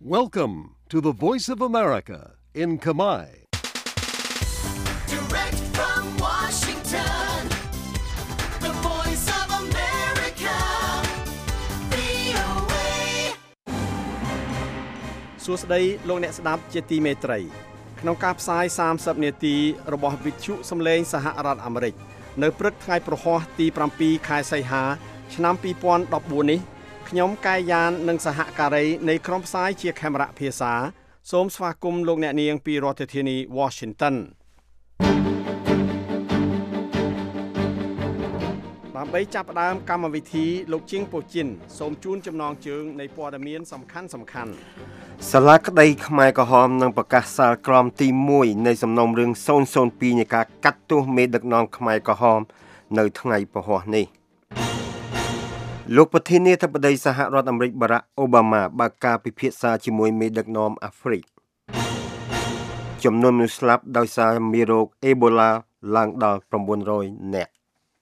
Welcome to the Voice of America in Khmer. Direct from Washington, the Voice of America, VOA. សួស្តីលោកអ្នកស្ដាប់ជាទីមេត្រីក្នុងការផ្សាយ30នាទីរបស់វិទ្យុសំឡេងសហរដ្ឋអាមេរិកនៅព្រឹកថ្ងៃប្រហ័សទី7ខែសីហាឆ្នាំ2014នេះខ្ញុំកាយយ៉ាននិងសហការីនៃក្រុមផ្សាយជាខេមរៈភាសាសូមស្វាគមន៍លោកអ្នកនាងពីរដ្ឋធានី Washington ដើម្បីចាប់ផ្ដើមកម្មវិធីលោកជាងពូជីនសូមជូនចំណងជើងនៃព័ត៌មានសំខាន់សាលាក្តីខ្មែរក្រហមនឹងប្រកាសសាលក្រមទី1នៃសំណុំរឿង002នៃការកាត់ទោសមេដឹកនាំខ្មែរក្រហមនៅថ្ងៃពហុនេះលោកប្រធានាធិបតីសហរដ្ឋអាមេរិកបារ៉ាក់អូបាម៉ាបើកការពិភាក្សាជាមួយមេដឹកនាំអាហ្វ្រិកចំនួនមនុស្សស្លាប់ដោយសារមេរោគអេបូឡាឡើងដល់900នាក់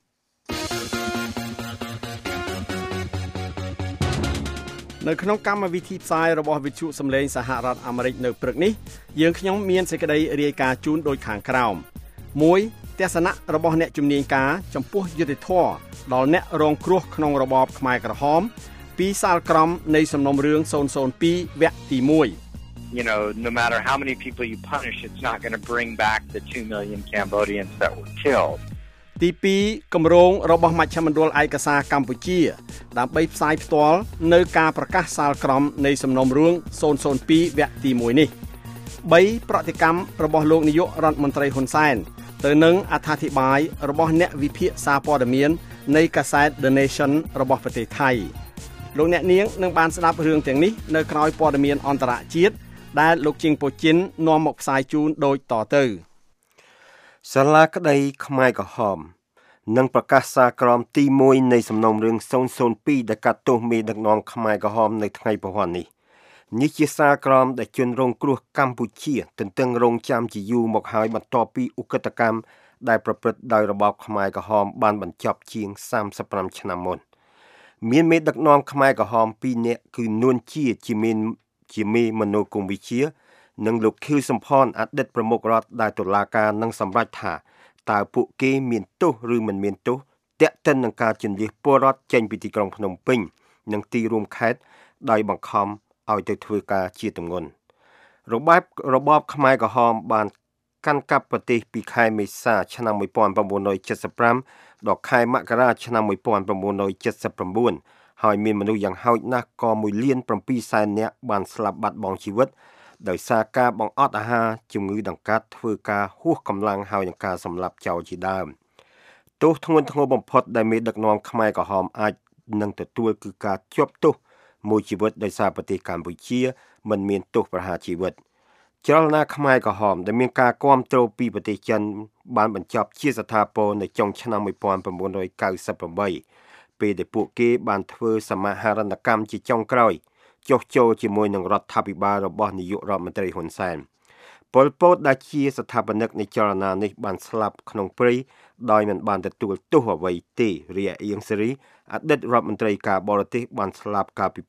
នៅក្នុងកម្មវិធីផ្សាយរបស់វិទ្យុសំឡេងសហរដ្ឋអាមេរិកនៅព្រឹកនេះយើងខ្ញុំមានសេចក្តីរាយការណ៍ជូនដូចខាងក្រោម1ទស្សនៈរបស់អ្នកជំនាញការចំពោះយុត្តិធម៌ដល់អ្នករងគ្រោះក្នុងរបបខ្មែរក្រហមពីសាលក្រមនៃសំណុំរឿង002វគ្គទី1 You know, no matter how many people you punish, it's not going to bring back the 2 million Cambodians that were killed. ទី2គម្រោងរបស់មជ្ឈមណ្ឌលឯកសារកម្ពុជាដើម្បីផ្សាយផ្ទាល់នៅការប្រកាសសាលក្រមនៃសំណុំរឿង002វគ្គទី1នេះ3ប្រតិកម្មរបស់លោកនាយករដ្ឋមន្ត្រីហ៊ុនសែនទៅនឹងអត្ថាធិប្បាយរបស់អ្នកវិភាគសារព័ត៌មាននៃកាសែត The Nation របស់ប្រទេសថៃលោកអ្នកនាងនឹងបានស្ដាប់រឿងទាំងនេះនៅក្រោយព័ត៌មានអន្តរជាតិដែលលោកជាងពូជីននាំមកផ្សាយជូនដូចតទៅសាលាក្តីខ្មែរក្រហមនឹងប្រកាសសាលក្រមទី1នៃសំណុំរឿង002ដែលកាត់ទោសមេដឹកនាំខ្មែរក្រហមនៅថ្ងៃពហុនេះនេះជាសាលក្រមដែលជនរងគ្រោះកម្ពុជាទន្ទឹងរង់ចាំជាយូរមកហើយបន្ទាប់ពីឧក្រិដ្ឋកម្មដែលប្រព្រឹត្តដោយរបបខ្មែរក្រហមបានបញ្ចប់ជាង35ឆ្នាំមុនមានមេដឹកនាំខ្មែរក្រហម2នាក់គឺនួនជាមេមនោគមវិជ្ជានិងលោកខៀវសំផនអតីតប្រមុខរដ្ឋដែលតុលាការនឹងសម្រេចថាតើពួកគេមានទោសឬមិនមានទោសទាក់ទិននឹងការជន្លៀសពលរដ្ឋចេញពីទីក្រុងភ្នំពេញនិងទីរួមខេត្តដោយបង្ខំឲ្យទៅធ្វើការជាទម្ងន់របបខ្មែរក្រហមបានកាន់កាប់ប្រទេសពីខែមេសាឆ្នាំ1975ដល់ខែមករាឆ្នាំ1979ហើយមានមនុស្សយ៉ាងហោចណាស់ក៏1.7 លាននាក់បានស្លាប់បាត់បង់ជីវិតដោយសារការបង្អត់អាហារជំងឺដង្កាត់ធ្វើការហួសកម្លាំងហើយនឹងការសម្លាប់ចោលជាដើមទោសធ្ងន់ធ្ងរបំផុតដែលមេដឹកនាំខ្មែរក្រហមអាចនឹងទទួលគឺការជាប់ទោសមួយជីវិតដោយសារប្រទេសកម្ពុជាមិនមានទោសប្រហារជីវិតចលនាខ្មែរក្រហមដែលមានការគាំទ្រពីប្រទេសចិនបានបញ្ចប់ជាស្ថាពរនៅចុងឆ្នាំ1998ពេលដែលពួកគេបានធ្វើសមាហរណកម្មជាចុងក្រោយចុះចូលជាមួយនឹងរដ្ឋាភិបាលរបស់នាយករដ្ឋមន្ត្រីហ៊ុនសែនប៉ុលពតដែលជាស្ថាបនិកនៃចលនានេះបានស្លាប់ក្នុងព្រៃដោយមិនបានទទួលទោសអ្វីទេរីឯអៀងសេរីអតីតរដ្ឋមន្ត្រីការបរទេសបានស្លាប់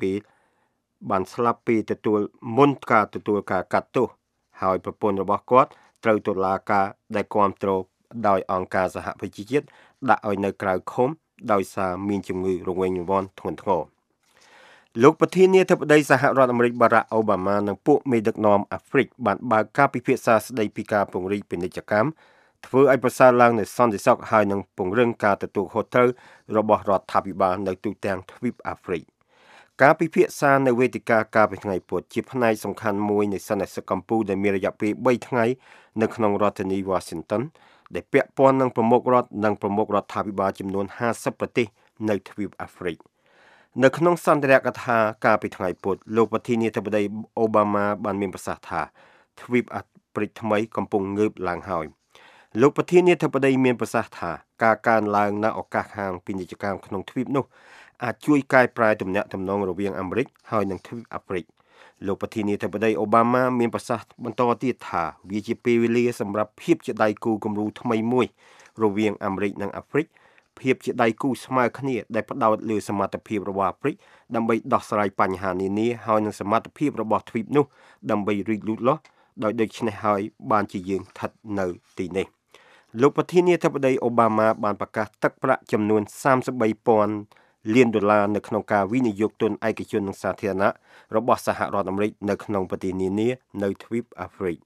ពេលទទួលមុនការទទួលការកាត់ទោសហើយប្រពន្ធរបស់គាត់ត្រូវតុលាការដែលគាំទ្រដោយអង្គការសហប្រជាជាតិដាក់ឲ្យនៅក្រៅឃុំដោយសារមានជំងឺរង្វេងរង្វាន់ធ្ងន់ធ្ងរលោកប្រធានាធិបតីសហរដ្ឋអាមេរិកបារ៉ាក់អូបាម៉ានិងពួកមេដឹកនាំអាហ្វ្រិកបានបើកការពិភាក្សាស្តីពីការពង្រីកពាណិជ្ជកម្មធ្វើឲ្យប្រសើរឡើងនូវសន្តិសុខហើយនឹងពង្រឹងការទទួលខុសត្រូវរបស់រដ្ឋាភិបាលនៅទូទាំងទ្វីបអាហ្វ្រិកការពិភាក្សានៅវេទិកាកាលពីថ្ងៃពុធជាផ្នែកសំខាន់មួយនៃសន្និសីទកម្ពុជាដែលមានរយៈពេល3ថ្ងៃនៅក្នុងរដ្ឋធានី Washington ដែលពាក់ព័ន្ធនឹងប្រមុខរដ្ឋនិងប្រមុខរដ្ឋាភិបាលចំនួន50ប្រទេសនៅទ្វីបអាហ្វ្រិកនៅក្នុងសន្ទរកថាកាលពីថ្ងៃពុធលោកប្រធានាធិបតីអូបាម៉ាបានមានប្រសាសន៍ថាទ្វីបអាហ្វ្រិកថ្មីកំពុងងើបឡើងហើយលោកប្រធានាធិបតីមានប្រសាសន៍ថាការកើនឡើងនៅឱកាសខាងពាណិជ្ជកម្មក្នុងទ្វីបនោះអាចជួយកែប្រែទំនាក់ទំនងរវាងអាមេរិកហើយនិងទ្វីបអាហ្វ្រិកលោកប្រធានាធិបតីអូបាម៉ាមានប្រសាសន៍បន្តទៀតថាវាជាពេលវេលាសម្រាប់ភាពជាដៃគូគំរូថ្មីមួយរវាងអាមេរិកនិងអាហ្វ្រិកភាពជាដៃគូស្មើគ្នាដែលផ្ដោតលើសមត្ថភាពរបស់អាហ្វ្រិកដើម្បីដោះស្រាយបញ្ហានានាហើយនឹងសមត្ថភាពរបស់ទ្វីបនោះដើម្បីរីកលូតលាស់ដោយដូច្នេះហើយបានជាយើងស្ថិតនៅទីនេះលោកប្រធានាធិបតីអូបាម៉ាបានប្រកាសទឹកប្រាក់ចំនួន $33,000 លាននៅក្នុងការវិនិយោគទុនឯកជននិងសាធារណៈរបស់សហរដ្ឋអាមេរិកនៅក្នុងប្រទេសនានានៅទ្វីបអាហ្វ្រិក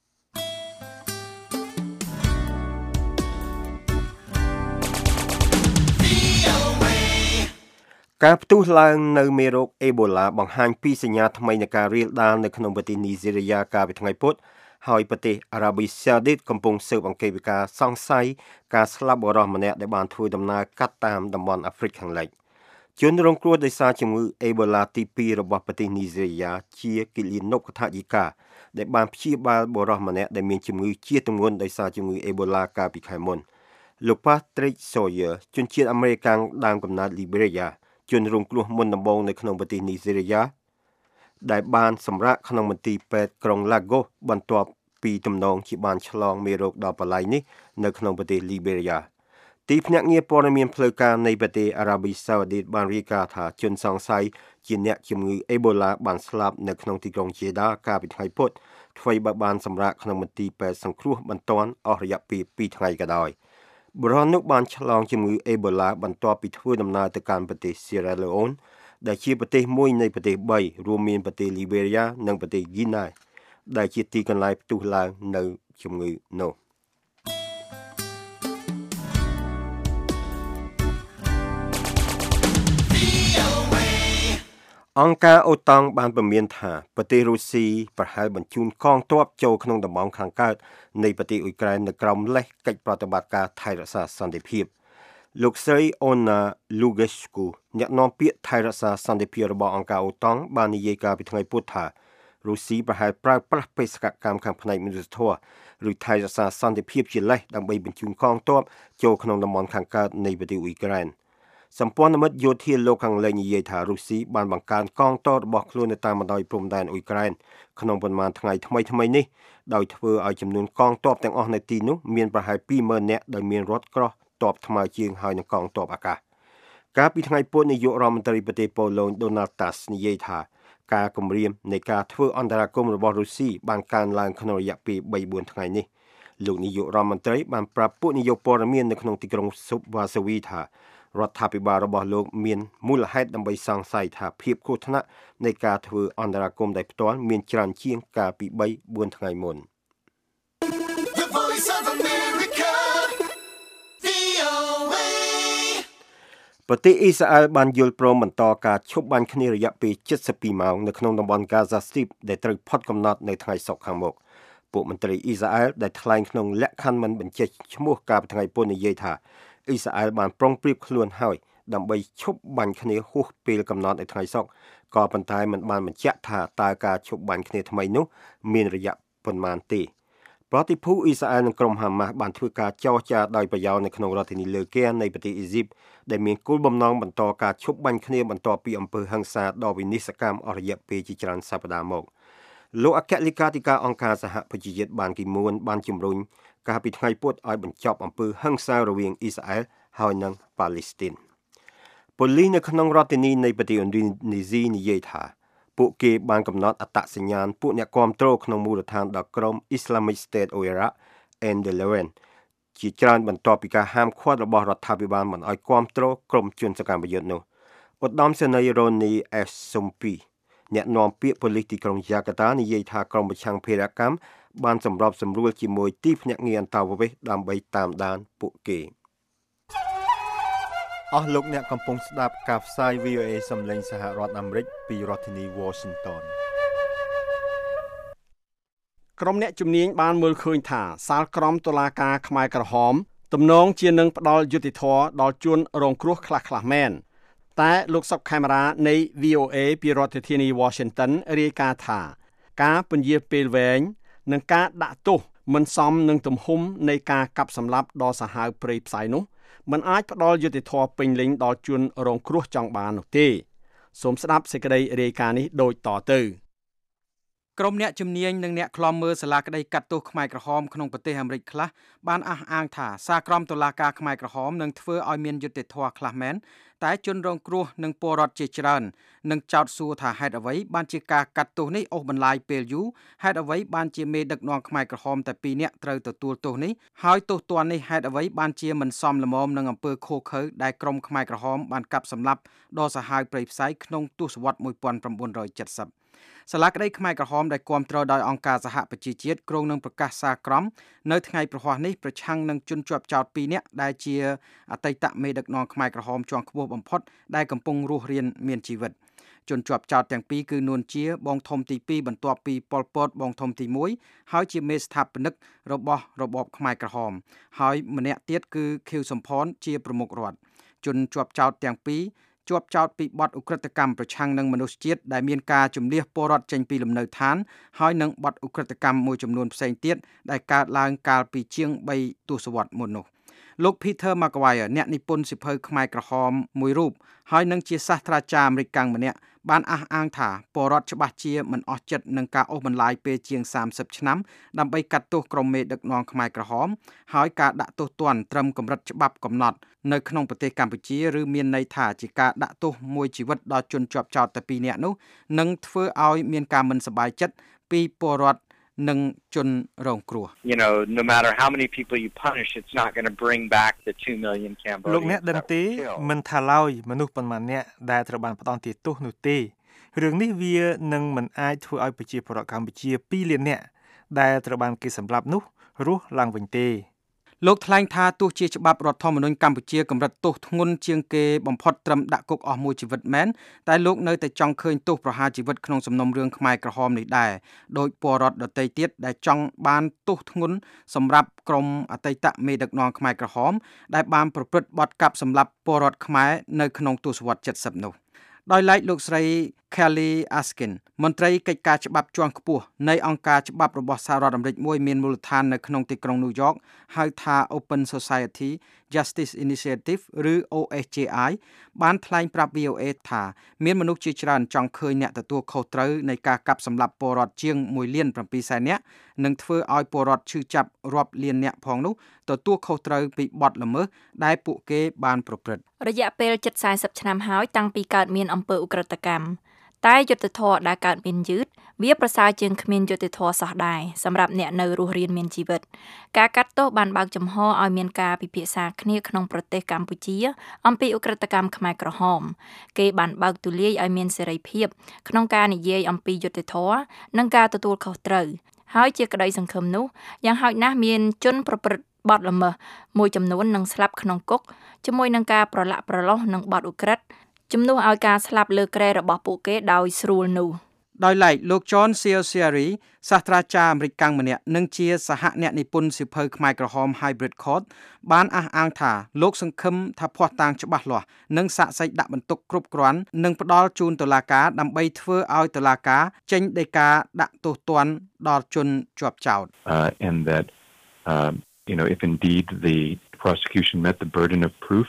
ការផ្ទុះឡើងនៅមេរោគអេបូឡាបង្ហាញពីសញ្ញាថ្មីនៃការរាលដាលនៅក្នុងប្រទេសនីហ្សេរីយ៉ាកាលពីថ្ងៃពុធហើយប្រទេសអារ៉ាប៊ីសាអូឌីតកំពុងស៊ើបអង្កេតពីការសង្ស័យការស្លាប់បុរសម្នាក់ដែលបានធ្វើដំណើរកាត់តាមតំបន់អាហ្វ្រិកខាងលិចជនរងគ្រោះដោយសារជំងឺអេបូឡាទី2របស់ប្រទេសនីហ្សេរីយ៉ាជាគិលីនុបថយិកាដែលបានព្យាបាលបុរសម្នាក់ដែលមានជំងឺជាទម្ងន់ដោយសារជំងឺអេបូឡាកាលពីខែមុនលោក Patrick Sawyer ជនជាតិអាមេរិកដើមកំណើតលីបេរីយ៉ាជនរងគ្រោះមុនដំបូងនៅក្នុងប្រទេសនីហ្សេរីយ៉ាដែលបានសម្រាកក្នុងមន្ទីរពេទ្យក្រុង Lagos បន្ទាប់ពីទំនងជាបានឆ្លងមេរោគដល់បលាយនេះនៅក្នុងប្រទេសលីបេរីយ៉ាទីភ្នាក់ងារព័ត៌មានផ្លូវការនៃប្រទេសអារ៉ាប៊ីសាអូឌីតបានរាយការណ៍ថាជនសង្ស័យជាអ្នកជំងឺអេបូឡាបានស្លាប់នៅក្នុងទីក្រុងជាដាកាលពីថ្ងៃពុធអ្វីបើបានសម្រាកក្នុងមន្ទីរពេទ្យសង្គ្រោះបន្ទាន់អស់រយៈពេល2ថ្ងៃក៏ដោយបុរសនោះបានឆ្លងជំងឺអេបូឡាបន្ទាប់ពីធ្វើដំណើរទៅកាន់ប្រទេស Sierra Leone ដែលជាប្រទេសមួយនៃប្រទេស3រួមមានប្រទេស Liberia និងប្រទេស Guinea ដែលជាទីកន្លែងផ្ទុះឡើងនៅជំងឺនោះអង្គការអូតង់បានពំមានថាប្រទេសរុស្ស៊ីប្រហែលបញ្ជូនកងទ័ពចូលក្នុងតំបន់ខាងកើតនៃប្រទេសអ៊ុយក្រែននៅក្រោមលេសកិច្ចប្រតិបត្តិការថៃរក្សាសន្តិភាពលោកស្រីអូណាលូហ្គេស្គូអ្នកនាំពាក្យថៃរក្សាសន្តិភាពរបស់អង្គការអូតង់បាននិយាយកាលពីថ្ងៃពុធថារុស្ស៊ីប្រហែលប្រើប្រាស់បេសកកម្មខាងផ្នែកមនុស្សធម៌ឬថៃរក្សាសន្តិភាពជាលេសដើម្បីបញ្ជូនកងទ័ពចូលក្នុងតំបន់ខាងកើតនៃប្រទេសអ៊ុយក្រែនសម្ព័ន្ធមិត្តយោធាលោកខាងលិចនិយាយថារុស្ស៊ីបានបង្កើនកងទ័ពរបស់ខ្លួននៅតាមបណ្ដោយព្រំដែនអ៊ុយក្រែនក្នុងប៉ុន្មានថ្ងៃថ្មីនេះដោយធ្វើឲ្យចំនួនកងទ័ពទាំងអស់នៅទីនោះមានប្រហែល 20,000 នាក់ដោយមានរថក្រោះទ័ពថ្មើរជើងហើយនឹងកងទ័ពអាកាសកាលពីថ្ងៃពុធនាយករដ្ឋមន្ត្រីប្រទេសប៉ូឡូញ Donald Tusk និយាយថាការគម្រាមនៃការធ្វើអន្តរាគមន៍របស់រុស្ស៊ីបានកើនឡើងក្នុងរយៈពេល 3-4 ថ្ងៃនេះលោកនាយករដ្ឋមន្ត្រីបានប្រាប់ពួកនាយកព័ត៌មាននៅក្នុងទីក្រុងវ៉ាសាវីថារដ្ឋាភិបាលរបស់លោកមានមូលហេតុដើម្បីសង្ស័យថាភាពគ្រោះថ្នាក់នៃការធ្វើអន្តរាគមន៍ដោយផ្ទាល់មានច្រើនជាងកាលពី 3-4 ថ្ងៃមុន The Voice of America, VOA. ប្រទេសអ៊ីស្រាអែលបានយល់ព្រមបន្តការឈប់បាញ់គ្នារយៈពេល72ម៉ោងនៅក្នុងតំបន់ Gaza Strip ដែលត្រូវផុតកំណត់នៅថ្ងៃសុក្រខាងមុខពួកមន្ត្រីអ៊ីស្រាអែលដែលថ្លែងក្នុងលក្ខខណ្ឌមិនបញ្ជាក់ឈ្មោះកាលពីថ្ងៃពុធនិយាយថាអ៊ីស្រាអែលបានប្រុងប្រៀបខ្លួនហើយដើម្បីឈប់បាញ់គ្នាហួសពេលកំណត់នៅថ្ងៃសុក្រក៏ប៉ុន្តែមិនបានបញ្ជាក់ថាតើការឈប់បាញ់គ្នាថ្មីនោះមានរយៈប៉ុន្មានទេប្រតិភូអ៊ីស្រាអែលនិងក្រុមហាម៉ាស់បានធ្វើការចរចាដោយប្រយោលនៅក្នុងរដ្ឋធានីលើកែនៃប្រទេសអ៊ីស៊ីបដែលមានគោលបំណងបន្តការឈប់បាញ់គ្នាបន្ទាប់ពីអំពើហិង្សាដ៏វិនាសកម្មអស់រយៈពេលជាច្រើនសប្តាហ៍មកលោកអគ្គលេខាធិការអង្គការសហប្រជាជាតិបានគីមួនបានជំរុញកាលពីថ្ងៃពុធឲ្យបញ្ចប់អំពើហិង្សារវាងអ៊ីស្រាអែលហើយនិងប៉ាឡេស្ទីនប៉ូលីសនៅក្នុងរដ្ឋធានីនៃប្រទេសឥណ្ឌូនេស៊ីនិយាយថាពួកគេបានកំណត់អត្តសញ្ញាណពួកអ្នកគាំទ្រក្នុងមូលដ្ឋានដល់ក្រុម Islamic State of Iraq and the Levant ជាច្រើនបន្ទាប់ពីការហាមឃាត់របស់រដ្ឋាភិបាលមិនឲ្យគាំទ្រក្រុមជនសកម្មយុទ្ធនោះឧត្តមសេនីយ៍ Ronnie Esompi អ្នកនាំពាក្យប៉ូលីសទីក្រុងយ៉ាកាតានិយាយថាក្រុមប្រឆាំងភេរវកម្មបានសម្របសម្រួលជាមួយទីភ្នាក់ងារអន្តរប្រវេសន៍ដើម្បីតាមដានពួកគេអស់លោកអ្នកកំពុងស្ដាប់ការផ្សាយ VOA សំឡេងសហរដ្ឋអាមេរិកពីរដ្ឋធានី Washington ក្រុមអ្នកជំនាញបានមើលឃើញថាសាលក្រមតុលាការខ្មែរក្រហមទំនងជានឹងផ្ដល់យុត្តិធម៌ដល់ជនរងគ្រោះខ្លះមែនតែលោកសុកខេមរានៃ VOA ពីរដ្ឋធានី Washington រាយការណ៍ថាការពន្យាពេលវែងនិងការដាក់ទោសមិនសមនឹងទំហំនៃការកាប់សម្លាប់ដ៏សាហាវព្រៃផ្សៃនោះមិនអាចផ្ដល់យុត្តិធម៌ពេញលេញដល់ជនរងគ្រោះចង់បាននោះទេសូមស្ដាប់សេចក្តីរាយការណ៍នេះដូចតទៅក្រុមអ្នកជំនាញនិងអ្នកខ្លំមើលសាលាក្តីកាត់ទោសខ្មែរក្រហមក្នុងប្រទេសអាមេរិកខ្លះបានអះអាងថាសារក្រមតុលាការខ្មែរក្រហមនឹងធ្វើឲ្យមានយុត្តិធម៌ខ្លះមែនតែជនរងគ្រោះនិងពលរដ្ឋជាច្រើននឹងចោទសួរថាហេតុអ្វីបានជាការកាត់ទោសនេះអូសបន្លាយពេលយូរហេតុអ្វីបានជាមេដឹកនាំខ្មែរក្រហមតែ2នាក់ត្រូវទទួលទោសនេះហើយទោសទណ្ឌនេះហេតុអ្វីបានជាមិនសមល្មមនឹងអំពើឃោរឃៅដែលក្រុមខ្មែរក្រហមបានកាប់សម្លាប់ដ៏សាហាវព្រៃផ្សៃក្នុងទសវត្សរ៍1970សាលាក្តីខ្មែរក្រហមដែលគាំទ្រដោយអង្គការសហប្រជាជាតិគ្រោងនឹងប្រកាសសារក្រមនៅថ្ងៃប្រហ័សនេះប្រឆាំងនឹងជនជាប់ចោទ2នាក់ដែលជាអតីតមេដឹកនាំខ្មែរក្រហមជាន់ខ្ពស់បំផុតដែលកំពុងរស់រានមានជីវិតជនជាប់ចោទទាំងពីរគឺនួនជាបងធំទី2បន្ទាប់ពីប៉ុលពតបងធំទី1ហើយជាមេស្ថាបនិករបស់របបខ្មែរក្រហមហើយម្នាក់ទៀតគឺខៀវសំផនជាប្រមុខរដ្ឋជនជាប់ចោទទាំងពីរជាប់ចោទពីបទឧក្រិដ្ឋកម្មប្រឆាំងនឹងមនុស្សជាតិដែលមានការជំនះពលរដ្ឋចេញពីលំនៅឋានហើយនឹងបទឧក្រិដ្ឋកម្មមួយចំនួនផ្សេងទៀតដែលកើតឡើងកាលពីជាង3ទសវត្សរ៍មុននោះលោក Peter McGuire អ្នកនិពន្ធសៀវភៅខ្មែរក្រហមមួយរូបហើយនឹងជាសាស្ត្រាចារ្យអាមេរិកកាំងម្នាក់បានអះអាងថាពលរដ្ឋច្បាស់ជាមិនអស់ចិត្តនឹងការអូសបន្លាយពេលជាង30ឆ្នាំដើម្បីកាត់ទោសក្រុមមេដឹកនាំខ្មែរក្រហមហើយការដាក់ទោសទណ្ឌត្រឹមកម្រិតច្បាប់កំណត់នៅក្នុងប្រទេសកម្ពុជាឬមានន័យថាជាការដាក់ទោសមួយជីវិតដល់ជនជាប់ចោទតែ2នាក់នោះនឹងធ្វើឲ្យមានការមិនសប្បាយចិត្តពីពលរដ្ឋនិងជនរងគ្រោះ no matter how many people you punish, it's not going to bring back the 2 million Cambodians. លោកអ្នកដឹងទេមិនថាឡើយមនុស្សប៉ុន្មានអ្នកដែលត្រូវបានផ្ដន្ទាទោសនោះទេរឿងនេះវានឹងមិនអាចធ្វើឲ្យប្រជាពលរដ្ឋកម្ពុជា2លានអ្នកដែលត្រូវបានគេសម្លាប់នោះរស់ឡើងវិញទេលោកថ្លែងថាទោះជាច្បាប់រដ្ឋធម្មនុញ្ញកម្ពុជាកម្រិតទោសធ្ងន់ជាងគេបំផុតត្រឹមដាក់គុកអស់មួយជីវិតមែនតែលោកនៅតែចង់ឃើញទោសប្រហារជីវិតក្នុងសំណុំរឿងខ្មែរក្រហមនេះដែរដោយពលរដ្ឋដទៃទៀតដែលចង់បានទោសធ្ងន់សម្រាប់ក្រុមអតីតមេដឹកនាំខ្មែរក្រហមដែលបានប្រព្រឹត្តបទកាប់សម្លាប់ពលរដ្ឋខ្មែរនៅក្នុងទសវត្សរ៍70នោះដោយឡែកលោកស្រី Kelly Askin មន្ត្រីកិច្ចការច្បាប់ជាន់ខ្ពស់នៃអង្គការច្បាប់របស់សហរដ្ឋអាមេរិកមួយមានមូលដ្ឋាននៅក្នុងទីក្រុង New York ហៅថា Open Society Justice Initiative ឬ OSJI បានថ្លែងប្រាប់ VOA ថាមានមនុស្សជាច្រើនចង់ឃើញអ្នកទទួលខុសត្រូវនៃការកាប់សម្លាប់ពលរដ្ឋជាង1.7 លាននាក់និងធ្វើឲ្យពលរដ្ឋឈឺចាប់រាប់លាននាក់ផងនោះទទួលខុសត្រូវពីបទល្មើសដែលពួកគេបានប្រព្រឹត្តរយៈពេលជិត40ឆ្នាំហើយតាំងពីកើតមានអំពើឧក្រិដ្ឋកម្មតែយុត្តិធម៌ដែលកើតមានយឺតវាប្រសើរជាងគ្មានយុត្តិធម៌សោះដែរសម្រាប់អ្នកនៅរស់រានមានជីវិតការកាត់ទោសបានបើកចំហឲ្យមានការពិភាក្សាគ្នាក្នុងប្រទេសកម្ពុជាអំពីឧក្រិដ្ឋកម្មខ្មែរក្រហមគេបានបើកទូលាយឲ្យមានសេរីភាពក្នុងការនិយាយអំពីយុត្តិធម៌និងការទទួលខុសត្រូវហើយជាក្តីសង្ឃឹមនោះយ៉ាងហោចណាស់មានជនប្រព្រឹត្តបទល្មើសមួយចំនួននឹងស្លាប់ក្នុងគុកជាមួយនឹងការប្រឡាក់ប្រឡោះនឹងបទឧក្រិដ្ឋជំនួសឲ្យការស្លាប់លើគ្រែរបស់ពួកគេដោយស្រួលនោះដោយឡែកលោក John Ciociari សាស្ត្រាចារ្យអាមេរិកកាំងម្នាក់និងជាសហអ្នកនិពន្ធសៀវភៅខ្មែរក្រហម Hybrid Court បានអះអាងថាលោកសង្ឃឹមថាភស្តុតាងច្បាស់លាស់និងសាក្សីដាក់បន្ទុកគ្រប់គ្រាន់នឹងផ្ដល់ជូនតុលាការដើម្បីធ្វើឲ្យតុលាការចេញដីកាដាក់ទោសទណ្ឌដល់ជនជាប់ចោទ and that if indeed the prosecution met the burden of proof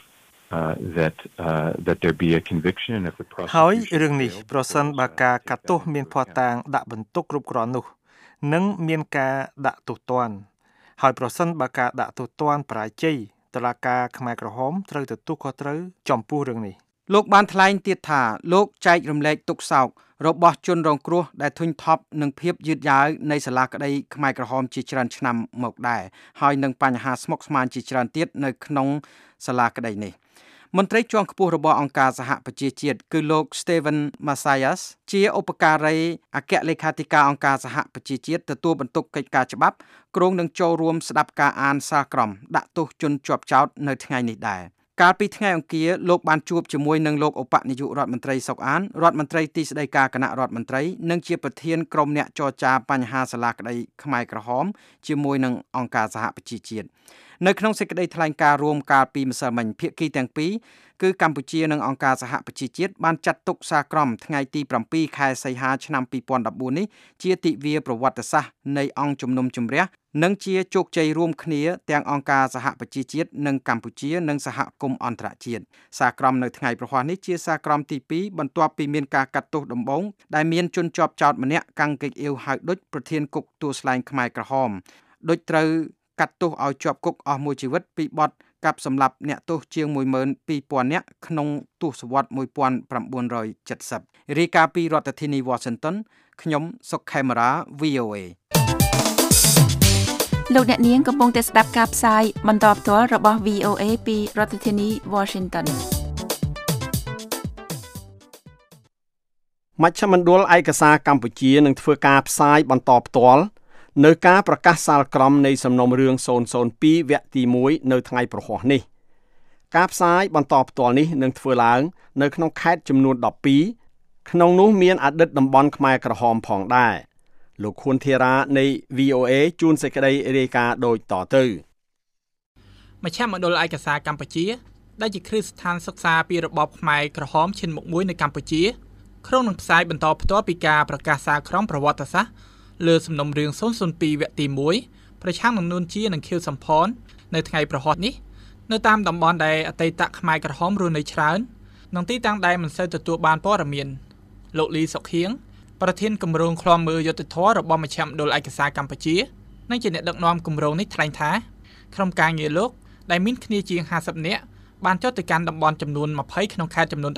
that there be a conviction if the prosecution ហើយរឿងនេះប្រសិនបើការកាត់ទោសមានភស្តុតាងដាក់បន្ទុកគ្រប់គ្រាន់នោះនឹងមានការដាក់ទោសទណ្ឌហើយប្រសិនបើការដាក់ទោសទណ្ឌបរាជ័យតុលាការខ្មែរក្រហមត្រូវទទួលខុសត្រូវចំពោះរឿងនេះលោកបានថ្លែងទៀតថាលោកចែករំលែកទុក្ខសោករបស់ជនរងគ្រោះដែលធុញថប់នឹងភាពយឺតយ៉ាវនៃសាលាក្តីខ្មែរក្រហមជាច្រើនឆ្នាំមកដែរហើយនឹងបញ្ហាស្មុគស្មាញជាច្រើនទៀតនៅក្នុងសាលាក្តីនេះមន្ត្រីជាន់ខ្ពស់របស់អង្គការសហប្រជាជាតិគឺលោក Steven Macias ជាឧបការីអគ្គលេខាធិការអង្គការសហប្រជាជាតិទទួលបន្ទុកកិច្ចការច្បាប់គ្រោងនឹងចូលរួមស្ដាប់ការអានសារក្រមដាក់ទោសជនជាប់ចោទនៅថ្ងៃនេះដែរកាលពីថ្ងៃអង្គារលោកបានជួបជាមួយនឹងលោកឧបនាយករដ្ឋមន្ត្រីសុកអានរដ្ឋមន្ត្រីទីស្តីការគណៈរដ្ឋមន្ត្រីនិងជាប្រធានក្រុមអ្នកចរចាបញ្ហាសាលាក្តីខ្មែរក្រហមជាមួយនឹងអង្គការសហប្រជាជាតិនៅក្នុងសេចក្តីថ្លែងការណ៍រួមកាលពីម្សិលមិញភាគីទាំងពីរគឺកម្ពុជានិងអង្គការសហប្រជាជាតិបានចាត់ទុកសារក្រមថ្ងៃទី7ខែសីហាឆ្នាំ2014នេះជាទិវាប្រវត្តិសាស្ត្រនៃអង្គជំនុំជម្រះនិងជាជោគជ័យរួមគ្នាទាំងអង្គការសហប្រជាជាតិនិងកម្ពុជានិងសហគមន៍អន្តរជាតិសារក្រមនៅថ្ងៃប្រហ័សនេះជាសារក្រមទី2បន្ទាប់ពីមានការកាត់ទោសដំបូងដែលមានជនជាប់ចោទម្នាក់កាន់កិច្ចអៀវហៅឌុចប្រធានគុកទួលស្លែងខ្មែរក្រហមឌុចត្រូវកាត់ទោសឲ្យជាប់គុកអស់មួយជីវិតពីបទកាប់សម្លាប់អ្នកទោសជាង 12,000 នាក់ក្នុងទសវត្សរ៍ 1970 រាយការណ៍ពីរដ្ឋធានី Washington ខ្ញុំសុកខេមរា VOA លោកអ្នកនាងកំពុងតែស្ដាប់ការផ្សាយបន្តផ្ទាល់របស់ VOA ពីរដ្ឋធានី Washington មជ្ឈមណ្ឌលឯកសារកម្ពុជានឹងធ្វើការផ្សាយបន្តផ្ទាល់នៅការប្រកាសសាលក្រមនៃសំណុំរឿង002វគ្គទី1នៅថ្ងៃប្រហ័សនេះការផ្សាយបន្តផ្ទាល់នេះនឹងធ្វើឡើងនៅក្នុងខេត្តចំនួន12ក្នុងនោះមានអតីតតំបន់ខ្មែរក្រហមផងដែរលោកខួនធីរ៉ានៃ VOA ជួនសេចក្តីរាយការណ៍ដូចតទៅមជ្ឈមណ្ឌលឯកសារកម្ពុជាដែលជាគ្រឹះស្ថានសិក្សាពីរបបខ្មែរក្រហមឈានមុខមួយនៅកម្ពុជាក្រុងនឹងផ្សាយបន្តផ្ទាល់ពីការប្រកាសសាលក្រមប្រវត្តិសាស្ត្រលើសំណុំរឿង002វគ្គទី1ប្រឆាំងនឹងនួនជានិងខៀវសំផននៅថ្ងៃប្រហ័សនេះនៅតាមតំបន់ដែលអតីតខ្មែរក្រហមរស់នៅច្រើននិងទីតាំងដែលមិនសូវទទួលបានព័ត៌មានលោកលីសុខៀងប្រធានគម្រោងឃ្លាំមើលយុត្តិធម៌របស់មជ្ឈមណ្ឌលឯកសារកម្ពុជានិងជាអ្នកដឹកនាំគម្រោងនេះថ្លែងថាក្រុមការងារលោកដែលមានគ្នាជាង50នាក់បានចុះទៅកាន់តំបន់ចំនួន20ក្នុងខេត្តចំនួន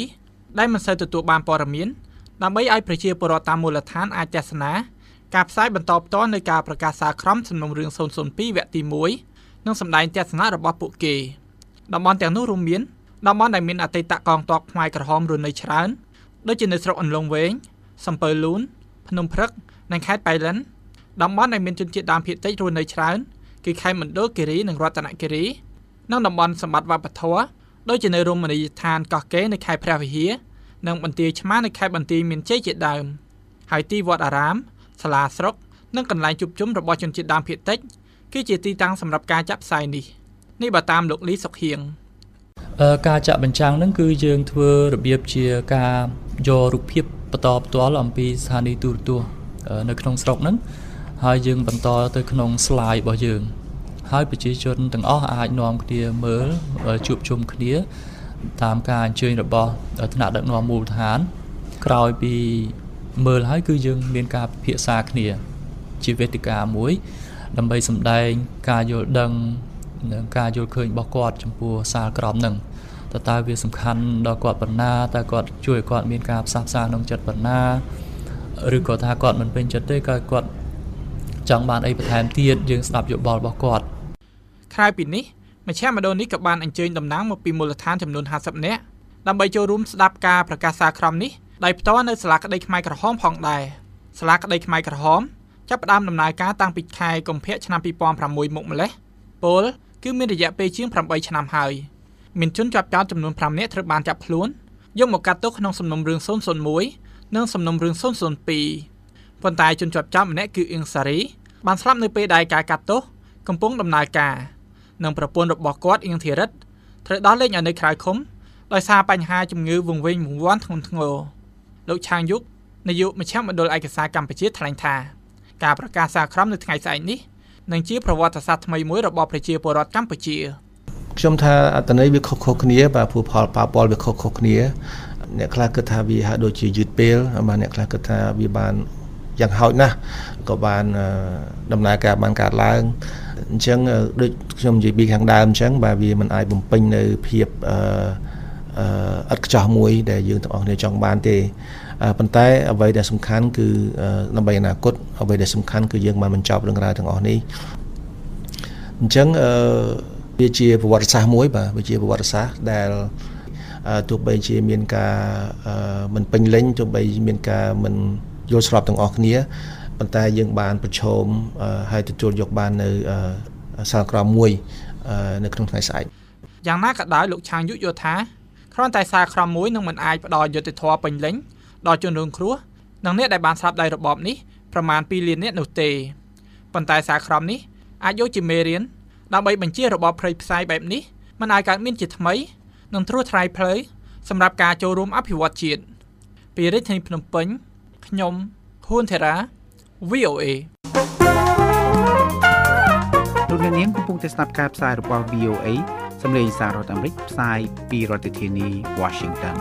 12ដែលមិនសូវទទួលបានព័ត៌មានដើម្បីឲ្យប្រជាពលរដ្ឋតាមមូលដ្ឋានអាចទស្សនាការផ្សាយបន្តផ្ទាល់នៃការប្រកាសសាលក្រមសំណុំរឿង002វគ្គទី1និងសម្ដែងទស្សនៈរបស់ពួកគេតំបន់ទាំងនោះរួមមានតំបន់ដែលមានអតីតកងទ័ពខ្មែរក្រហមរស់នៅច្រើនដូចជានៅស្រុកអន្លង់វែងសំពើលូនភ្នំព្រឹកនិងខេត្តប៉ៃលិនតំបន់ដែលមានជនជាតិដើមភាគតិចរស់នៅច្រើនគឺខេត្តមណ្ឌលគិរីនិងរតនគិរីនិងតំបន់សម្បត្តិវប្បធម៌ដូចជានៅរមណីយដ្ឋានកោះកេរនៅខេត្តព្រះវិហារនិងបន្ទាយឆ្មារនៅខេត្តបន្ទាយមានជ័យជាដើមហើយទីវត្តអារាមសាលាស្រុកនិងកន្លែងជួបជុំរបស់ជនជាតិដើមភាគតិចគឺជាទីតាំងសម្រាប់ការចាក់ផ្សាយនេះបើតាមលោកលីសុខៀងការចាក់បញ្ចាំងហ្នឹងគឺយើងធ្វើរបៀបជាការយករូបភាពបន្តផ្ទាល់អំពីស្ថានីយទូរទស្សន៍នៅក្នុងស្រុកហ្នឹងហើយយើងបន្តទៅក្នុង slide របស់យើងហើយប្រជាជនទាំងអស់អាចនាំគ្នាមើលជួបជុំគ្នាតាមការអញ្ជើញរបស់ថ្នាក់ដឹកនាំមូលដ្ឋានក្រោយពីមើលហើយគឺយើងមានការពិភាក្សាគ្នាជាវេទិកាមួយដើម្បីសម្ដែងការយល់ដឹងនិងការយល់ឃើញរបស់គាត់ចំពោះសាលក្រមហ្នឹងតើវាសំខាន់ដល់គាត់ប៉ុណ្ណាតើគាត់ជួយឲ្យគាត់មានការផ្សះផ្សាក្នុងចិត្តប៉ុណ្ណាឬក៏ថាគាត់មិនពេញចិត្តទេគាត់ចង់បានអីបន្ថែមទៀតយើងស្ដាប់យោបល់របស់គាត់ក្រៅពីនេះមជ្ឈមណ្ឌលនេះក៏បានអញ្ជើញតំណាងមកពីមូលដ្ឋានចំនួន50នាក់ដើម្បីចូលរួមស្ដាប់ការប្រកាសសាលក្រមនេះដោយផ្ទាល់នៅសាលាក្តីខ្មែរក្រហមផងដែរសាលាក្តីខ្មែរក្រហមចាប់ផ្ដើមដំណើរការតាំងពីខែកុម្ភៈឆ្នាំ2006មកម្លេះពលគឺមានរយៈពេលជាង8ឆ្នាំហើយមានជនជាប់ចោទចំនួន5នាក់ត្រូវបានចាប់ខ្លួនយកមកកាត់ទោសក្នុងសំណុំរឿង001និងសំណុំរឿង002ប៉ុន្តែជនជាប់ចោតម្នាក់គឺអ៊ីងសារីបានស្លាប់នៅពេលដែលការកាត់ទោសកំពុងដំណើរការនិងប្រពន្ធរបស់គាត់អ៊ីងធីរិតត្រូវដោះលែងឲ្យនៅក្រៅឃុំដោយសារបញ្ហាជំងឺវង្វេងវង្វាន់ធ្ងន់ធ្ងរលោកឆាងយុគនាយកមជ្ឈមណ្ឌលឯកសារកម្ពុជាថ្លែងថាការប្រកាសសាលក្រមនៅថ្ងៃស្អែកនេះនឹងជាប្រវត្តិសាស្ត្រថ្មីមួយរបស់ប្រជាពលរដ្ឋកម្ពុជាខ្ញុំថាអត្តន័យវាខុសៗគ្នាបាទព្រោះផលប៉ះពាល់វាខុសៗគ្នាអ្នកខ្លះគិតថាវាហាក់ដូចជាយឺតពេលបាទអ្នកខ្លះគិតថាវាបានយ៉ាងហោចណាស់ក៏បានដំណើរការបានកើតឡើងអញ្ចឹងដូចខ្ញុំនិយាយពីខាងដើមអញ្ចឹងបាទវាមិនអាចបំពេញនៅភាពឥតខ្ចោះមួយដែលយើងទាំងអស់គ្នាចង់បានទេប៉ុន្តែអ្វីដែលសំខាន់គឺដើម្បីអនាគតអ្វីដែលសំខាន់គឺយើងបានបញ្ចប់រឿងរ៉ាវទាំងអស់នេះអញ្ចឹងវាជាប្រវត្តិសាស្ត្រមួយបាទវាជាប្រវត្តិសាស្ត្រដែលទោះបីជាមានការមិនពេញលេញទោះបីមានការមិនយល់ស្របទាំងអស់គ្នាប៉ុន្តែយើងបានប្រឈមហើយទទួលយកបាននៅសាលក្រមមួយនៅក្នុងថ្ងៃស្អែកយ៉ាងណាក៏ដោយលោកឆាងយុយល់ថាគ្រាន់តែសាលក្រមមួយនឹងមិនអាចផ្ដល់យុត្តិធម៌ពេញលេញដល់ជនរងគ្រោះនិងអ្នកដែលបានស្លាប់ដោយរបបនេះប្រមាណ2លាននាក់នោះទេប៉ុន្តែសាលក្រមនេះអាចយកជាមេរៀនដើម្បីបញ្ជារបបព្រៃផ្សាយបែបនេះមិនអាចកើតមានជាថ្មីនិងត្រួសត្រាយផ្លូវសម្រាប់ការចូលរួមអភិវឌ្ឍជាតិពីរាជធានីភ្នំពេញខ្ញុំហួនថេរ៉ា VOA លោកអ្នកនាងកំពុងតែស្ដាប់ការផ្សាយរបស់ VOA សម្លេងសាររដ្ឋអាមេរិកផ្សាយពីរដ្ឋធានី Washington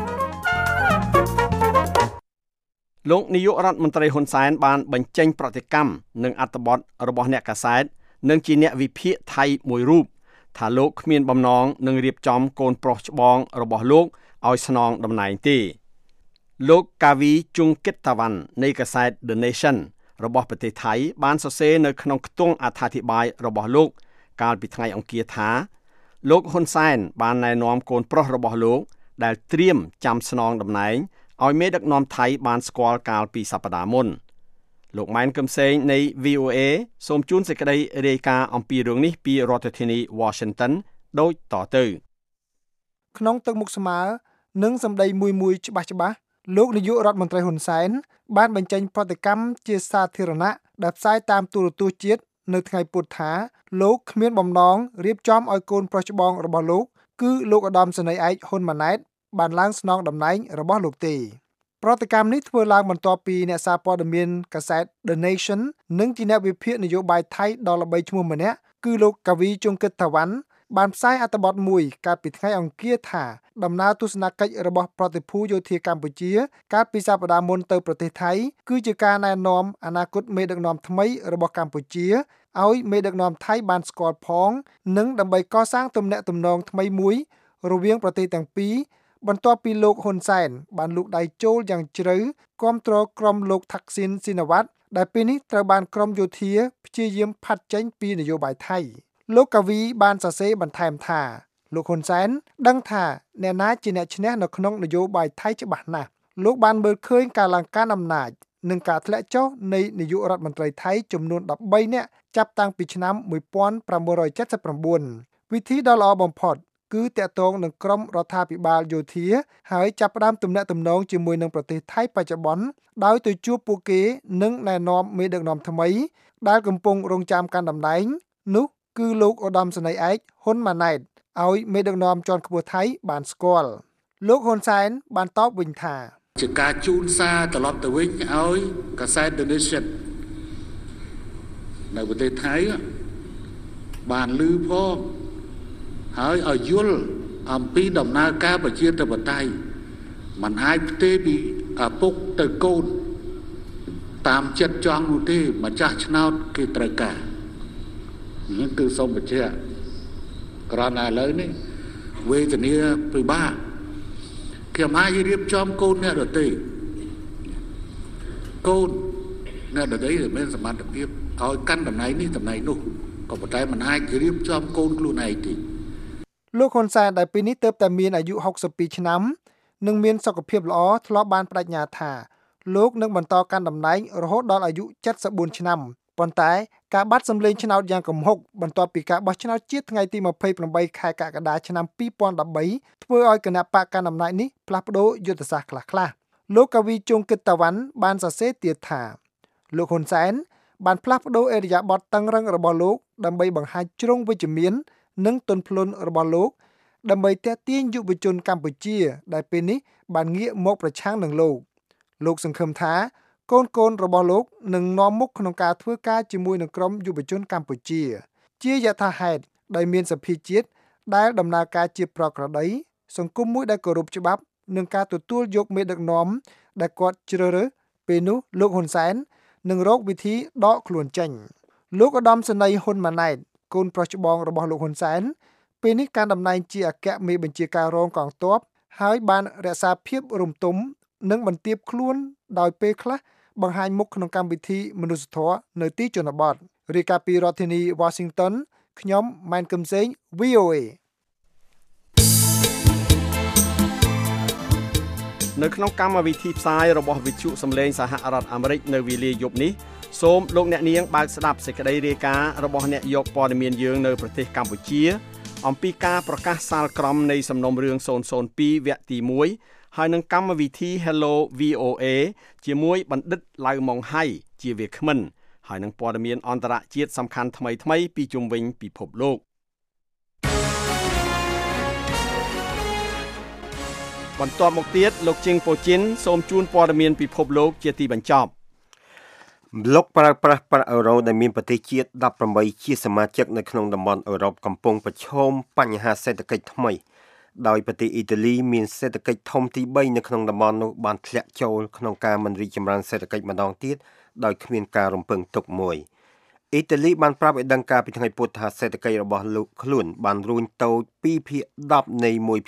លោកនាយករដ្ឋមន្ត្រីហ៊ុនសែនបានបញ្ចេញប្រតិកម្មនឹងអត្ថបទរបស់អ្នកកាសែតនិងជាអ្នកវិភាគថៃមួយរូបថាលោកគ្មានបំណងនឹងរៀបចំកូនប្រុសច្បងរបស់លោកឲ្យស្នងតំណែងទេលោកកាវីជុងគិតតាវ៉ាន់នៃកាសែត The Nation របស់ប្រទេសថៃបានសរសេរនៅក្នុងខ្ទង់អត្ថាធិប្បាយរបស់លោកកាលពីថ្ងៃអង្គារថាលោកហ៊ុនសែនបានណែនាំកូនប្រុសរបស់លោកដែលត្រៀមចាំស្នងតំណែងឲ្យមេដឹកនាំថៃបានស្គាល់កាលពីសប្តាហ៍មុនលោកម៉ែនកឹមសេងនៃ VOA សូមជូនសេចក្តីរាយការណ៍អំពីរឿងនេះពីរដ្ឋធានី Washington ដូចតទៅក្នុងទឹកមុខស្មើនិងសម្ដីមួយច្បាស់លោកនាយករដ្ឋមន្ត្រីហ៊ុនសែនបានបញ្ចេញប្រតិកម្មជាសាធារណៈដែលផ្សាយតាមទូរទស្សន៍ជាតិនៅថ្ងៃពុធថាលោកគ្មានបំណងរៀបចំឲ្យកូនប្រុសច្បងរបស់លោកគឺលោកឧត្តមសេនីយ៍ឯកហ៊ុនម៉ាណែតបានឡើងស្នងតំណែងរបស់លោកទេប្រតិកម្មនេះធ្វើឡើងបន្ទាប់ពីអ្នកសារព័ត៌មានកាសែត The Nation និងជាអ្នកវិភាគនយោបាយថៃដ៏ល្បីឈ្មោះម្នាក់គឺលោកកាវីជុងគិតតាវ៉ាន់បានផ្សាយអត្ថបទមួយកាលពីថ្ងៃអង្គារថាដំណើរទស្សនកិច្ចរបស់ប្រតិភូយោធាកម្ពុជាកាលពីសប្តាហ៍មុនទៅប្រទេសថៃគឺជាការណែនាំអនាគតមេដឹកនាំថ្មីរបស់កម្ពុជាឲ្យមេដឹកនាំថៃបានស្គាល់ផងនិងដើម្បីកសាងទំនាក់ទំនងថ្មីមួយរវាងប្រទេសទាំងពីរបន្ទាប់ពីលោកហ៊ុនសែនបានលូកដៃចូលយ៉ាងជ្រៅគាំទ្រក្រុមលោកថាក់ស៊ីនស៊ីណាវ៉ាត់ដែលពេលនេះត្រូវបានក្រុមយោធាព្យាយាមផាត់ចេញពីនយោបាយថៃលោកកាវីបានសរសេរបន្ថែមថាលោកហ៊ុនសែនដឹងថាអ្នកណាជាអ្នកឈ្នះនៅក្នុងនយោបាយថៃច្បាស់ណាស់លោកបានមើលឃើញការឡើងកាន់អំណាចនិងការធ្លាក់ចុះនៃនាយករដ្ឋមន្ត្រីថៃចំនួន13នាក់ចាប់តាំងពីឆ្នាំ1979វិធីដ៏ល្អបំផុតគឺតាក់ទងនឹងក្រុមរដ្ឋាភិបាលយោធាហើយចាប់ផ្ដើមទំនាក់ទំនងជាមួយនឹងប្រទេសថៃបច្ចុប្បន្នដោយទៅជួបពួកគេនិងណែនាំមេដឹកនាំថ្មីដែលកំពុងរងចាំកាន់តំណែងនោះគឺលោកឧត្តមសេនីយ៍ឯកហ៊ុនម៉ាណែតឲ្យមេដឹកនាំជាន់ខ្ពស់ថៃបានស្គាល់លោកហ៊ុនសែនបានតបវិញថាជាការជូនសារត្រឡប់ទៅវិញឲ្យកាសែត The Nation នៅប្រទេសថៃបានឮផងហើយឲ្យយល់អំពីដំណើរការប្រជាធិបតេយ្យមិនអាចផ្ទេរពីឪពុកទៅកូនតាមចិត្តចង់នោះទេម្ចាស់ឆ្នោតគេត្រូវការនេះគឺសូមបញ្ជាក់ក្រណាឥឡូវនេះវេទនាពិបាកខ្ញុំអាចរៀបចំកូនអ្នកដទៃកូនអ្នកដទៃដែលមានសមត្ថភាពឲ្យកាន់តំណែងនេះតំណែងនោះក៏ប៉ុន្តែមិនអាចរៀបចំកូនខ្លួនឯងទេលោកហ៊ុនសែនដែលពេលនេះទើបតែមានអាយុ62ឆ្នាំនិងមានសុខភាពល្អធ្លាប់បានបដិញ្ញាថាលោកនឹងបន្តកាន់តំណែងរហូតដល់អាយុ74ឆ្នាំប៉ុន្តែការបាត់សម្លេងឆ្នោតយ៉ាងគំហុកបន្ទាប់ពីការបោះឆ្នោតជាតិថ្ងៃទី28ខែកក្កដាឆ្នាំ2013ធ្វើឲ្យគណៈបកកណ្ដាលអំណាចនេះផ្លាស់ប្ដូរយុទ្ធសាស្ត្រខ្លះៗលោកកាវីជុងគិតតាវ៉ាន់បានសរសេរទៀតថាលោកហ៊ុនសែនបានផ្លាស់ប្ដូរឥរិយាបថតឹងរ៉ឹងរបស់លោកដើម្បីបង្ហាញជ្រុងវិជ្ជមាននិងទន់ភ្លន់របស់លោកដើម្បីទាក់ទាញយុវជនកម្ពុជាដែលពេលនេះបានងាកមកប្រឆាំងនឹងលោកសង្ឃឹមថាកូនរបស់លោកនឹងនាំមុខក្នុងការធ្វើការជាមួយនឹងក្រុមយុវជនកម្ពុជាជាយថាហេតុដែលមានសភាជាតិដែលដំណើរការជាប្រក្រតីសង្គមមួយដែលគោរពច្បាប់និងការទទួលយកមេដឹកនាំដែលគាត់ជ្រើសរើសពេលនោះលោកហ៊ុនសែននឹងរកវិធីដកខ្លួនចេញលោកឧត្តមសេនីយ៍ហ៊ុនម៉ាណែតកូនប្រុសច្បងរបស់លោកហ៊ុនសែនពេលនេះកាន់តំណែងជាអគ្គមេបញ្ជាការរងកងទ័ពហើយបានរក្សាភាពរំទុំនិងបន្ទាបខ្លួនដោយពេលខ្លះបង្ហាញមុខក្នុងកម្មវិធីមនុស្សធម៌នៅទីជនបទរាយការណ៍ពីរដ្ឋធានី Washington ខ្ញុំម៉ែនកឹមសេង VOA នៅក្នុងកម្មវិធីផ្សាយរបស់វិទ្យុសំឡេងសហរដ្ឋអាមេរិកនៅវេលាយប់នេះសូមលោកអ្នកនាងបើកស្ដាប់សេចក្តីរាយការណ៍របស់អ្នកយកព័ត៌មានយើងនៅប្រទេសកម្ពុជាអំពីការប្រកាសសាលក្រមនៃសំណុំរឿង002វគ្គទី1ហើយនឹងកម្មវិធី Hello VOA ជាមួយបណ្ឌិតឡៅម៉ុងហៃជាវាគ្មិនហើយនឹងព័ត៌មានអន្តរជាតិសំខាន់ថ្មីៗពីជុំវិញពិភពលោកបន្ទាប់មកទៀតលោកជីងប៉ូជីនសូមជូនព័ត៌មានពិភពលោកជាទីបញ្ចប់លោកប្រើប្រាស់ប្រាក់អឺរ៉ូដែលមានប្រទេសជាតិ18ជាសមាជិកនៅក្នុងតំបន់អឺរ៉ុបកំពុងប្រឈមបញ្ហាសេដ្ឋកិច្ចថ្មីដោយប្រទេសអ៊ីតាលីមានសេដ្ឋកិច្ចធំទី3នៅក្នុងតំបន់នោះបានធ្លាក់ចូលក្នុងការមិនរីកចម្រើនសេដ្ឋកិច្ចម្ដងទៀតដោយគ្មានការរំពឹងទុកមួយអ៊ីតាលីបានប្រាប់ឲ្យដឹងការពីថ្ងៃពុធថាសេដ្ឋកិច្ចរបស់លោកខ្លួនបានរួញតូច 2/10 នៃ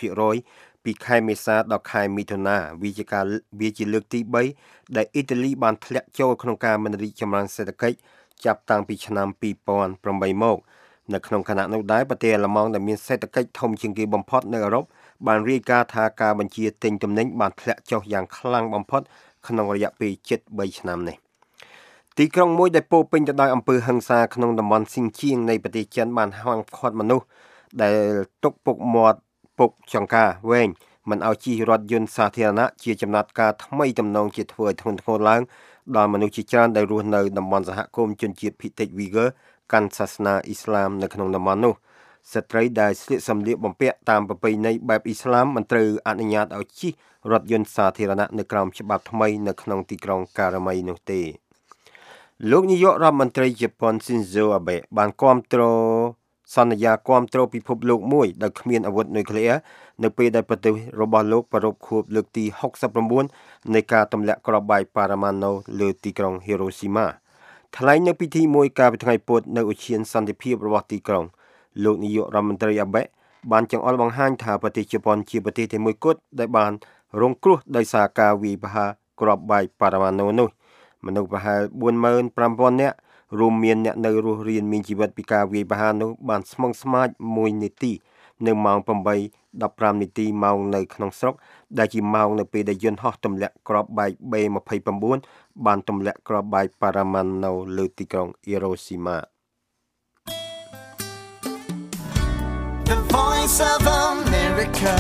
1% ពីខែមេសាដល់ខែមិថុនាវាជាលើកទី3ដែលអ៊ីតាលីបានធ្លាក់ចូលក្នុងការមិនរីកចម្រើនសេដ្ឋកិច្ចចាប់តាំងពីឆ្នាំ2008មកនៅក្នុងខណៈនោះដែរប្រទេសអាល្លឺម៉ង់ដែលមានសេដ្ឋកិច្ចធំជាងគេបំផុតនៅអឺរ៉ុបបានរាយការណ៍ថាការបញ្ជាទិញទំនិញបានធ្លាក់ចុះយ៉ាងខ្លាំងបំផុតក្នុងរយៈពេលជិត3ឆ្នាំនេះទីក្រុងមួយដែលពោពេញទៅដោយអំពើហិង្សាក្នុងតំបន់ស៊ីនជៀងនៃប្រទេសចិនបានហាមឃាត់មនុស្សដែលទុកពុកមាត់ពុកចង្ការវែងមិនឲ្យជិះរថយន្តសាធារណៈជាចំណាត់ការថ្មីទំនងជាធ្វើឲ្យធ្ងន់ធ្ងរឡើងដល់មនុស្សជាច្រើនដែលរស់នៅតំបន់សហគមន៍ជនជាតិភាគតិច Uyghur កាន់សាសនាអ៊ីស្លាមនៅក្នុងតំបន់នោះស្ត្រីដែលស្លៀកសម្លៀកបំពាក់តាមប្រពៃណីបែបអ៊ីស្លាមមិនត្រូវអនុញ្ញាតឲ្យជិះរថយន្តសាធារណៈនៅក្រោមច្បាប់ថ្មីនៅក្នុងទីក្រុងការ៉ាមីនោះទេលោកនាយករដ្ឋមន្ត្រីជប៉ុន Shinzo Abe បានគាំទ្រសន្យាគាំទ្រពិភពលោកមួយដោយគ្មានអាវុធនុយក្លេអ៊ែរនៅពេលដែលប្រទេសរបស់លោកប្រារព្ធខួបលើកទី69នៃការទម្លាក់គ្រាប់បែកប៉ារ៉ាម៉ាណូលើទីក្រុង Hiroshima ថ្លែងនៅពិធីមួយកាលពីថ្ងៃពុធនៅឧទ្យានសន្តិភាពរបស់ទីក្រុងលោកនាយករដ្ឋមន្ត្រី Abe បានចង្អុលបង្ហាញថាប្រទេសជប៉ុនជាប្រទេសទីមួយគត់ដែលបានរងគ្រោះដោយសារការវាយប្រហារគ្រាប់បែកប៉ារ៉ាម៉ាណូនោះមនុស្សប្រហែល 45,000 នាក់រួមមានអ្នកនៅរស់រានមានជីវិតពីការវាយប្រហារនោះបានស្មុគស្មាញ1នាទីនៅម៉ោង 8:15 នាទីម៉ោងនៅក្នុងស្រុកដែលជាម៉ោងនៅពេលដែលយន្តហោះទម្លាក់គ្រាប់បែក B29 បានទម្លាក់គ្រាប់បែកប៉ារ៉ាម៉ាណូលើទីក្រុង Hiroshima The Voice of America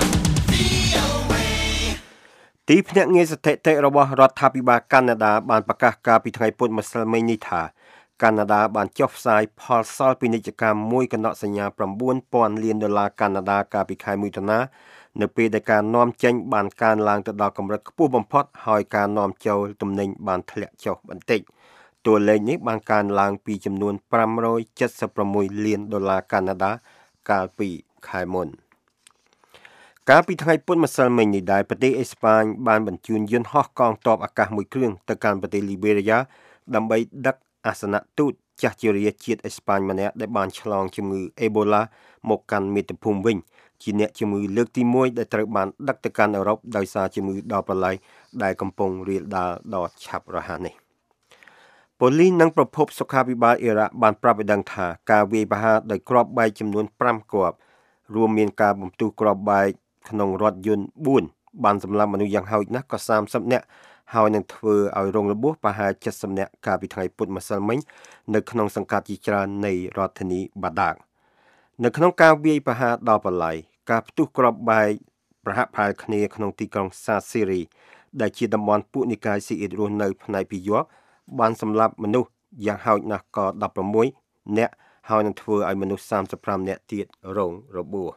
ទីភ្នាក់ងារស្ថិតិរបស់រដ្ឋាភិបាលកាណាដាបានប្រកាសកាលពីថ្ងៃពុធម្សិលមិញនេះថាកាណាដាបានចុះផ្សាយផលសល់ពាណិជ្ជកម្មមួយកណ្ដកសញ្ញា $9,000 លានកាណាដាកាលពីខែមិថុនានៅពេលដែលការនាំចេញបានកើនឡើងទៅដល់កម្រិតខ្ពស់បំផុតហើយការនាំចូលទំនិញបានធ្លាក់ចុះបន្តិចតួលេខនេះបានកើនឡើងពីចំនួន$576 លានកាណាដាកាលពីខែមុនកាលពីថ្ងៃពុធម្សិលមិញនេះដែរប្រទេសអេស្ប៉ាញបានបញ្ជូនយន្តហោះកងទ័ពអាកាសមួយគ្រឿងទៅកាន់ប្រទេសលីបេរីយ៉ាដើម្បីដឹកអាសនៈទូតចាស់ជរាជាតិអេស្ប៉ាញម្នាក់ដែលបានឆ្លងជំងឺអេបូឡាមកកាន់មាតុភូមិវិញជាអ្នកជំងឺលើកទី1ដែលត្រូវបានដឹកទៅកាន់អឺរ៉ុបដោយសារជំងឺដល់ប្រឡាយដែលកំពុងរាលដាលដ៏ឆាប់រហ័សនេះប៉ូលីសនិងប្រភពសុខាភិបាលអ៊ីរ៉ាក់បានប្រាប់ឲ្យដឹងថាការវាយប្រហារដោយគ្រាប់បែកចំនួន5គ្រាប់រួមមានការបំទុះគ្រាប់បែកក្នុងរថយន្ត4បានសម្លាប់មនុស្សយ៉ាងហោចណាស់ក៏30នាក់ហើយនឹងធ្វើឲ្យរងរបួសប្រហែល70នាក់កាលពីថ្ងៃពុធម្សិលមិញនៅក្នុងសង្កាត់ជាច្រើននៃរដ្ឋធានីបាដាកនៅក្នុងការវាយប្រហារដល់ប្រឡាយការផ្ទុះគ្រាប់បែកប្រហាក់ប្រហែលគ្នាក្នុងទីក្រុងសាស៊ីរីដែលជាតំបន់ពួកនិកាយស៊ីអ៊ីតរស់នៅផ្នែកពីយប់បានសម្លាប់មនុស្សយ៉ាងហោចណាស់ក៏16នាក់ហើយនឹងធ្វើឲ្យមនុស្ស35នាក់ទៀតរងរបួស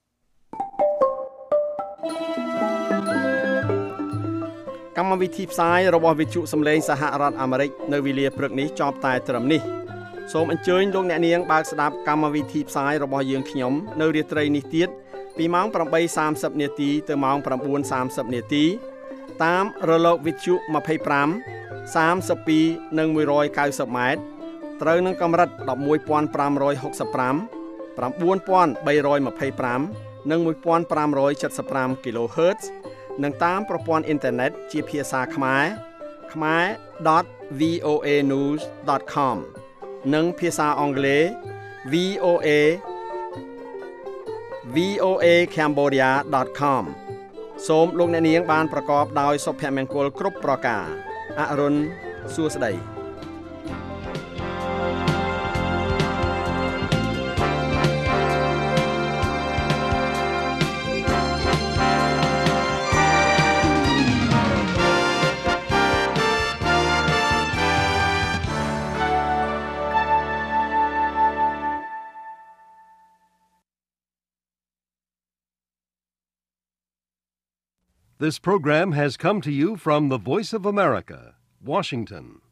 កម្មវិធីផ្សាយរបស់វិទ្យុសំឡេងសហរដ្ឋអាមេរិកនៅវេលាព្រឹកនេះចប់តែត្រឹមនេះសូមអញ្ជើញលោកអ្នកនាងបើកស្ដាប់កម្មវិធីផ្សាយរបស់យើងខ្ញុំនៅរាត្រីនេះទៀតពីម៉ោង 8:30 នាទីទៅម៉ោង 9:30 នាទីតាមរលកវិទ្យុ25 32 និង190ម៉ែត្រត្រូវនឹងកម្រិត 11,565 9,325 និង 1,575 kHz និងតាមប្រព័ន្ធអ៊ីនធឺណិតជាភាសាខ្មែរ khmer.voanews.com និងភាសាអង់គ្លេស voacambodia.com សូមលោកអ្នកនាងបានប្រកបដោយសុភមង្គលគ្រប់ប្រការអរុនសួស្តី This program has come to you from the Voice of America, Washington.